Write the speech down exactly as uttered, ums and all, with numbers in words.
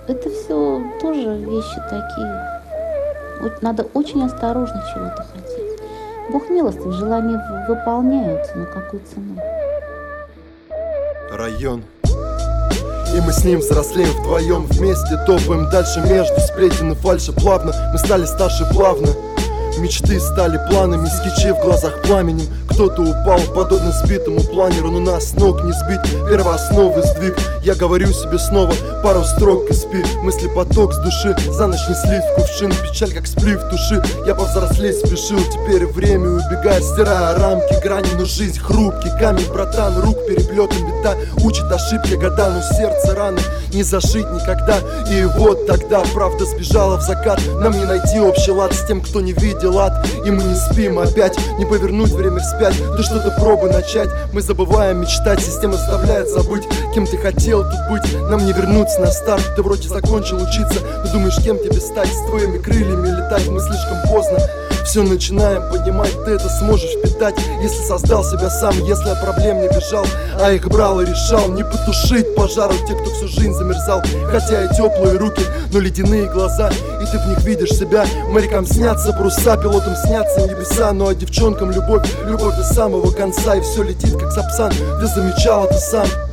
это все тоже вещи такие. Вот надо очень осторожно чего-то хотеть. Бог милостив, желания в- выполняются, но какой ценой? Район. И мы с ним взрослеем вдвоем, вместе топаем дальше между сплетен и фальши плавно. Мы стали старше плавно, мечты стали планами, скетчи в глазах пламенем. Кто-то упал подобно сбитому планеру, но нас с ног не сбить. Первоосновы сдвиг, я говорю себе снова пару строк и спи. Мысли поток с души, за ночь не слив в кувшин. Печаль как сплив души, я повзрослеть спешил. Теперь время убегает, стирая рамки, грани. Но жизнь хрупкий камень, братан, рук переплетом беда. Учит ошибки года, но сердце раны не зашить никогда. И вот тогда правда сбежала в закат. Нам не найти общий лад с тем, кто не видел ад. И мы не спим опять, не повернуть время вспять. Ты что-то пробуй начать, мы забываем мечтать. Система заставляет забыть, кем ты хотел тут быть. Нам не вернуться на старт, ты вроде закончил учиться. Но думаешь, кем тебе стать, с твоими крыльями летать. Мы слишком поздно все начинаем понимать, ты это сможешь впитать, если создал себя сам, если от проблем не бежал, а их брал и решал. Не потушить пожар у тех, кто всю жизнь замерзал. Хотя и теплые руки, но ледяные глаза, и ты в них видишь себя. Морякам снятся паруса, пилотам снятся небеса. Ну а девчонкам любовь, любовь до самого конца. И все летит как сапсан, ты замечал это сам.